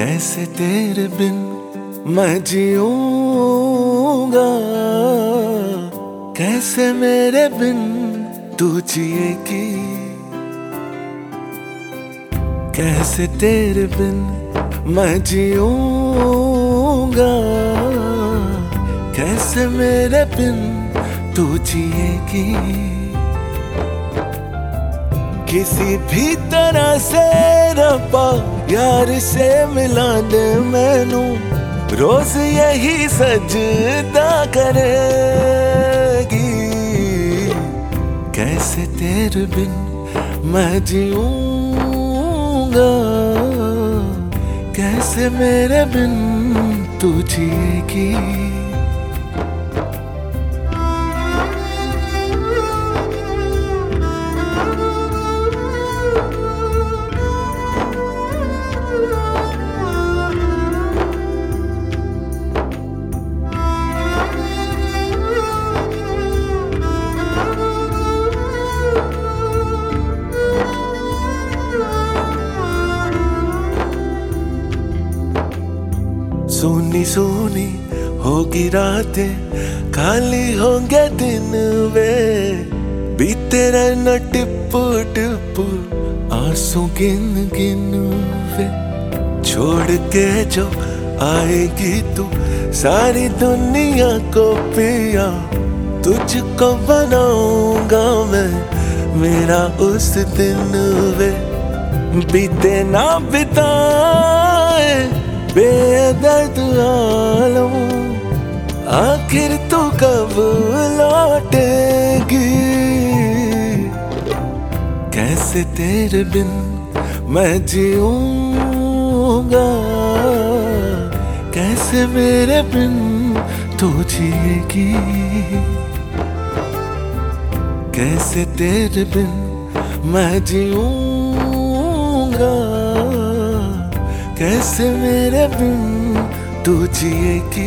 कैसे तेरे बिन मैं जीऊंगा, कैसे मेरे बिन तू जिएगी। कैसे तेरे बिन मैं जीऊंगा, कैसे मेरे बिन तू जिएगी। किसी भी तरह से रब्बा यार से मिला दे मैनू, रोज यही सजदा करेगी। कैसे तेरे बिन मैं जीऊंगा, कैसे मेरे बिन तू जिएगी। सोनी सोनी होगी रातें, खाली होंगे दिन वे, बीते रहना टिप टिप आंसू गिन गिन वे। छोड़ के जो आएगी तू सारी दुनिया को पिया, तुझको बनाऊंगा मैं मेरा उस दिन वे। बीते ना बिताए बेदर्द आलम, आखिर तू कब लौटेगी। कैसे तेरे बिन मैं जीऊंगा, कैसे मेरे बिन तू जिएगी। कैसे तेरे बिन मैं जीऊंगा, कैसे मेरे बिन तू जिएगी।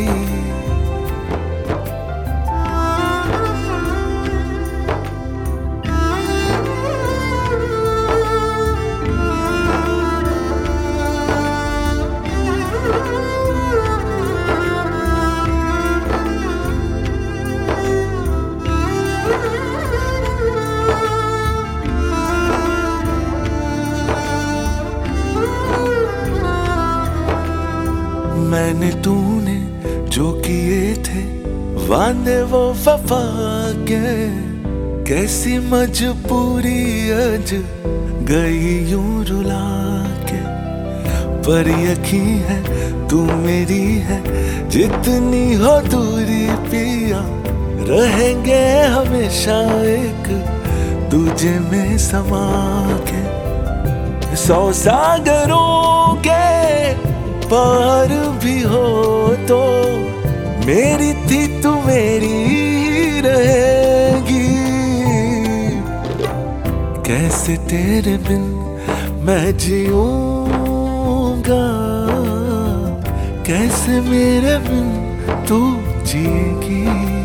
मैंने तूने जो किए थे वादे वो वफा के, कैसी मजबूरी अज गई यूं रुला के। पर यकीन है तू मेरी है, जितनी हो दूरी पिया, रहेंगे हमेशा एक दूजे में समा के। 100 सागरों के पार भी हो तो मेरी थी तू मेरी रहेगी। कैसे तेरे बिन मैं जीऊंगा, कैसे मेरे बिन तू जिएगी।